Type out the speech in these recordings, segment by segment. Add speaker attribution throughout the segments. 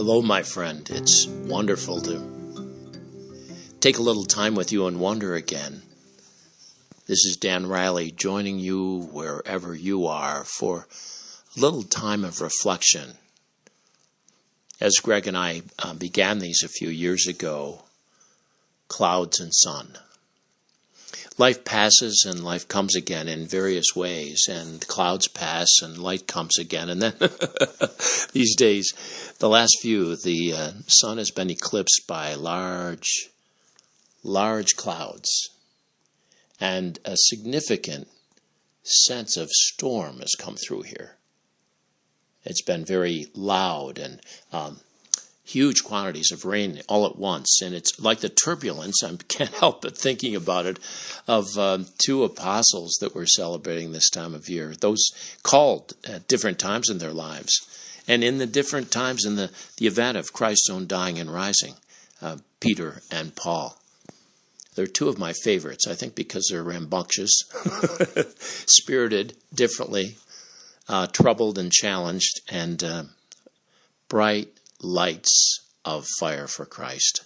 Speaker 1: Hello, my friend. It's wonderful to take a little time with you and wonder again. This is Dan Riley joining you wherever you are for a little time of reflection. As Greg and I began these a few years ago, clouds and sun. Life passes and life comes again in various ways, and clouds pass and light comes again. And then these days, the last few, the sun has been eclipsed by large clouds, and a significant sense of storm has come through here. It's been very loud and huge quantities of rain all at once, and it's like the turbulence, I can't help but thinking about it, of two apostles that we're celebrating this time of year, those called at different times in their lives, and in the different times in the event of Christ's own dying and rising, Peter and Paul. They're two of my favorites, I think, because they're rambunctious, spirited differently, troubled and challenged, and bright lights of fire for Christ.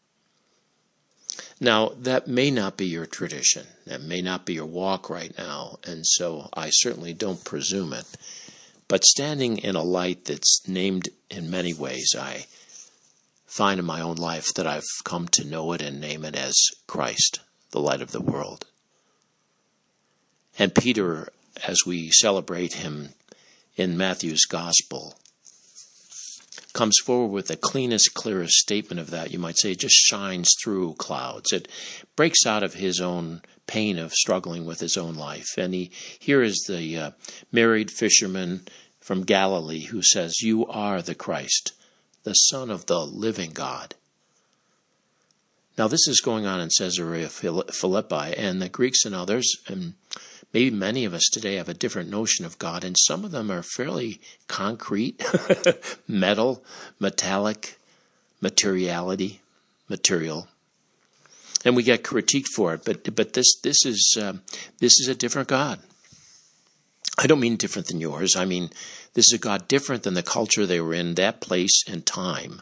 Speaker 1: Now, that may not be your tradition. That may not be your walk right now, and so I certainly don't presume it. But standing in a light that's named in many ways, I find in my own life that I've come to know it and name it as Christ, the light of the world. And Peter, as we celebrate him in Matthew's Gospel, comes forward with the cleanest, clearest statement of that. You might say it just shines through clouds. It breaks out of his own pain of struggling with his own life. And here is the married fisherman from Galilee who says, "You are the Christ, the Son of the living God." Now this is going on in Caesarea Philippi, and the Greeks and others, and maybe many of us today, have a different notion of God, and some of them are fairly concrete, metal, metallic, material, and we get critiqued for it. But this is a different God. I don't mean different than yours. I mean this is a God different than the culture they were in, that place and time.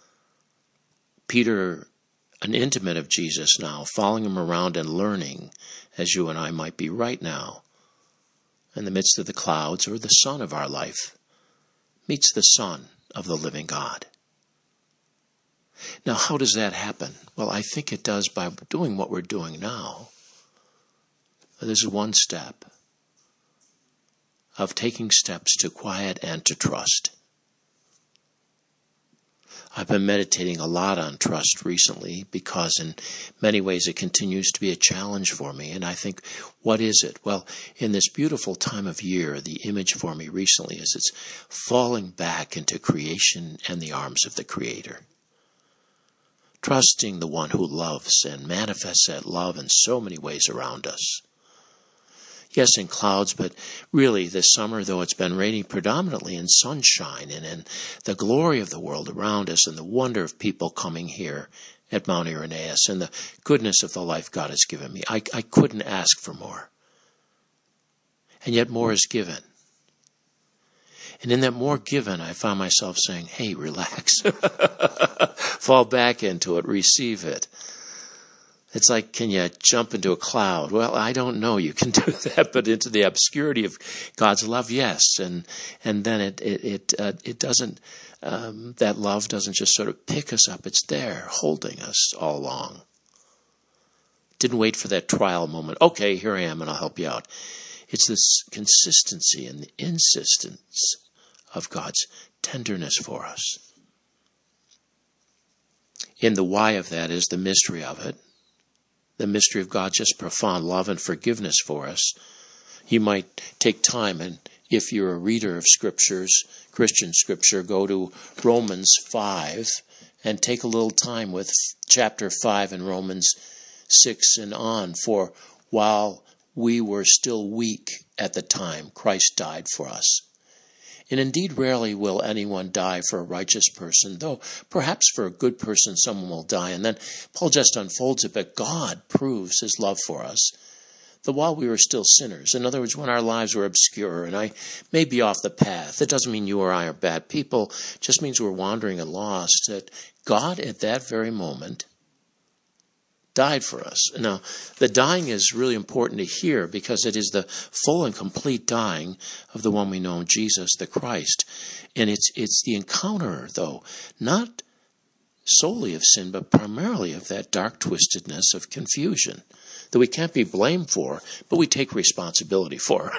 Speaker 1: Peter, an intimate of Jesus now, following him around and learning, as you and I might be right now, in the midst of the clouds or the sun of our life, meets the Son of the living God. Now, how does that happen? Well, I think it does by doing what we're doing now. This is one step of taking steps to quiet and to trust. I've been meditating a lot on trust recently because in many ways it continues to be a challenge for me. And I think, what is it? Well, in this beautiful time of year, the image for me recently is it's falling back into creation and the arms of the Creator. Trusting the one who loves and manifests that love in so many ways around us. Yes, in clouds, but really this summer, though it's been raining, predominantly in sunshine and in the glory of the world around us and the wonder of people coming here at Mount Irenaeus and the goodness of the life God has given me. I couldn't ask for more. And yet more is given. And in that more given, I found myself saying, hey, relax. Fall back into it, receive it. It's like, can you jump into a cloud? Well, I don't know. You can do that, but into the obscurity of God's love, yes. And then it doesn't. That love doesn't just sort of pick us up. It's there, holding us all along. Didn't wait for that trial moment. Okay, here I am, and I'll help you out. It's this consistency and the insistence of God's tenderness for us. In the why of that is the mystery of it. The mystery of God's just profound love and forgiveness for us. You might take time, and if you're a reader of scriptures, Christian scripture, go to Romans 5 and take a little time with chapter 5 in Romans 6 and on. For while we were still weak at the time, Christ died for us. And indeed, rarely will anyone die for a righteous person, though perhaps for a good person someone will die. And then Paul just unfolds it, but God proves his love for us, The while we were still sinners. In other words, when our lives were obscure and I may be off the path. That doesn't mean you or I are bad people. It just means we're wandering and lost. That God at that very moment died for us. Now, the dying is really important to hear because it is the full and complete dying of the one we know, Jesus, the Christ. And it's the encounter, though, not solely of sin, but primarily of that dark twistedness of confusion that we can't be blamed for, but we take responsibility for.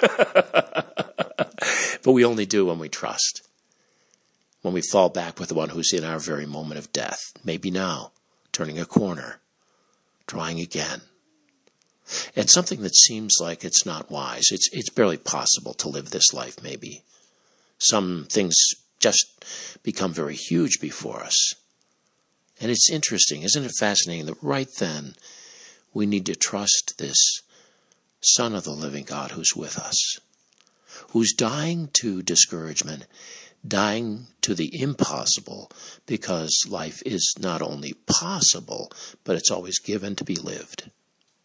Speaker 1: But we only do when we trust. When we fall back with the one who's in our very moment of death. Maybe now, turning a corner, trying again. And something that seems like it's not wise. It's barely possible to live this life, maybe. Some things just become very huge before us. And it's interesting, isn't it fascinating that right then we need to trust this Son of the living God who's with us, who's dying to discouragement, dying to the impossible, because life is not only possible, but it's always given to be lived.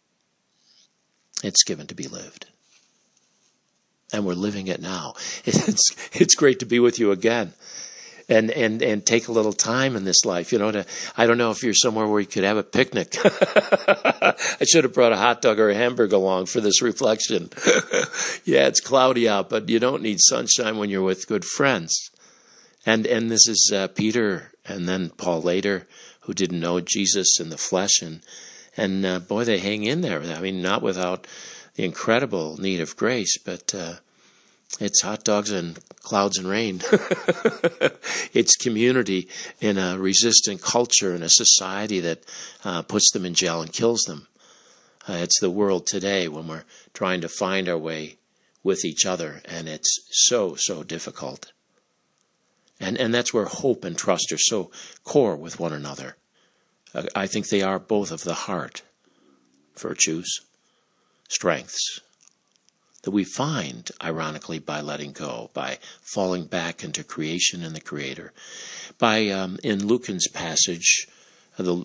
Speaker 1: It's given to be lived. And we're living it now. It's great to be with you again. And take a little time in this life, I don't know if you're somewhere where you could have a picnic. I should have brought a hot dog or a hamburger along for this reflection. Yeah, it's cloudy out, but you don't need sunshine when you're with good friends. And this is Peter and then Paul later, who didn't know Jesus in the flesh. And boy, they hang in there. I mean, not without the incredible need of grace, but it's hot dogs and clouds and rain. It's community in a resistant culture in a society that puts them in jail and kills them. It's the world today when we're trying to find our way with each other, and it's so difficult. And that's where hope and trust are so core with one another. I think they are both of the heart, virtues, strengths, that we find, ironically, by letting go, by falling back into creation and the Creator. In Lucan's passage, in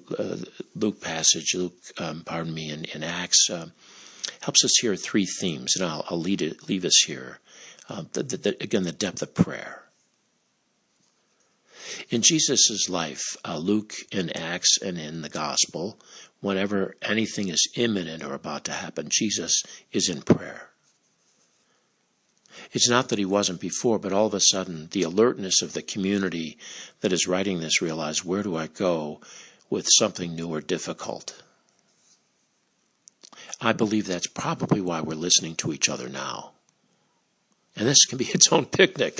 Speaker 1: Acts, helps us hear three themes, and I'll leave us here. Again, the depth of prayer. In Jesus' life, Luke in Acts and in the Gospel, whenever anything is imminent or about to happen, Jesus is in prayer. It's not that he wasn't before, but all of a sudden, the alertness of the community that is writing this realized, where do I go with something new or difficult? I believe that's probably why we're listening to each other now. And this can be its own picnic.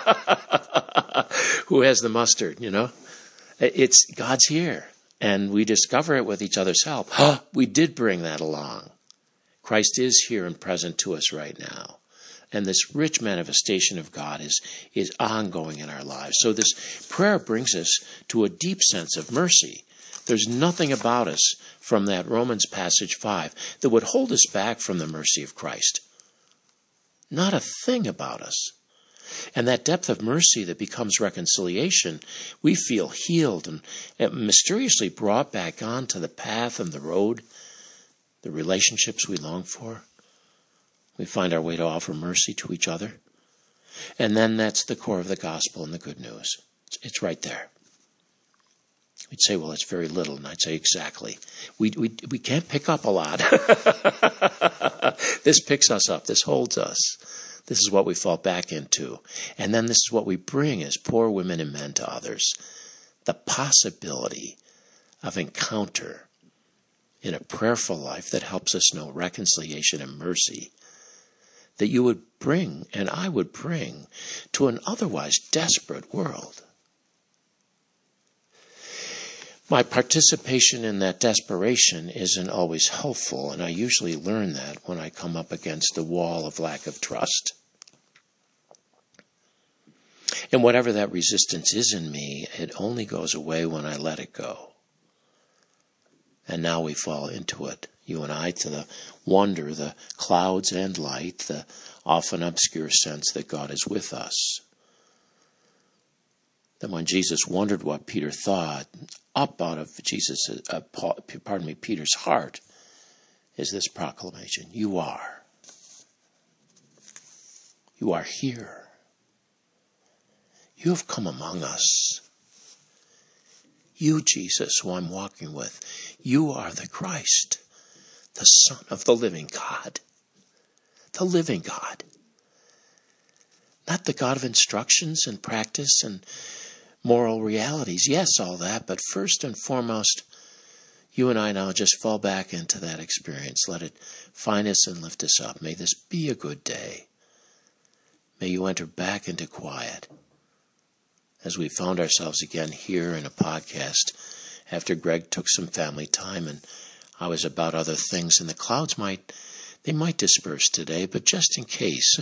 Speaker 1: Who has the mustard, It's God's here. And we discover it with each other's help. We did bring that along. Christ is here and present to us right now. And this rich manifestation of God is ongoing in our lives. So this prayer brings us to a deep sense of mercy. There's nothing about us from that Romans passage 5 that would hold us back from the mercy of Christ. Not a thing about us. And that depth of mercy that becomes reconciliation, we feel healed and mysteriously brought back onto the path and the road, the relationships we long for. We find our way to offer mercy to each other. And then that's the core of the gospel and the good news. It's right there. We'd say, well, it's very little. And I'd say, exactly. We can't pick up a lot. This picks us up. This holds us. This is what we fall back into. And then this is what we bring as poor women and men to others. The possibility of encounter in a prayerful life that helps us know reconciliation and mercy that you would bring and I would bring to an otherwise desperate world. My participation in that desperation isn't always helpful, and I usually learn that when I come up against the wall of lack of trust. And whatever that resistance is in me, it only goes away when I let it go. And now we fall into it, you and I, to the wonder, the clouds and light, the often obscure sense that God is with us. Then when Jesus wondered what Peter thought, up out of Peter's heart is this proclamation. You are. You are here. You have come among us. You, Jesus, who I'm walking with, you are the Christ, the Son of the living God. The living God. Not the God of instructions and practice and moral realities. Yes, all that, but first and foremost, you and I now just fall back into that experience. Let it find us and lift us up. May this be a good day. May you enter back into quiet as we found ourselves again here in a podcast after Greg took some family time and I was about other things, and the clouds might disperse today, but just in case.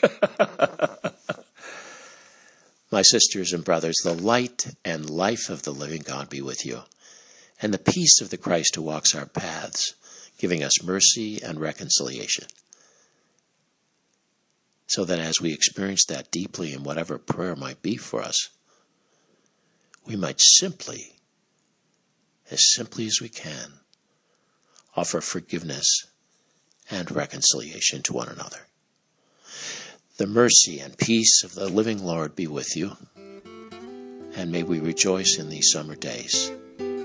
Speaker 1: My sisters and brothers, the light and life of the living God be with you, and the peace of the Christ who walks our paths, giving us mercy and reconciliation. So that as we experience that deeply in whatever prayer might be for us, we might simply as we can, offer forgiveness and reconciliation to one another. The mercy and peace of the living Lord be with you, and may we rejoice in these summer days,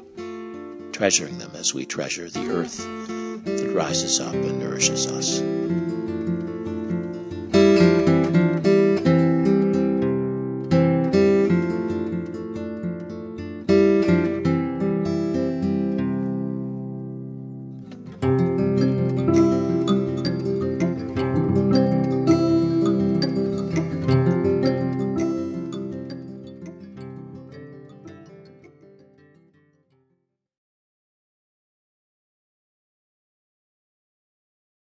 Speaker 1: treasuring them as we treasure the earth that rises up and nourishes us.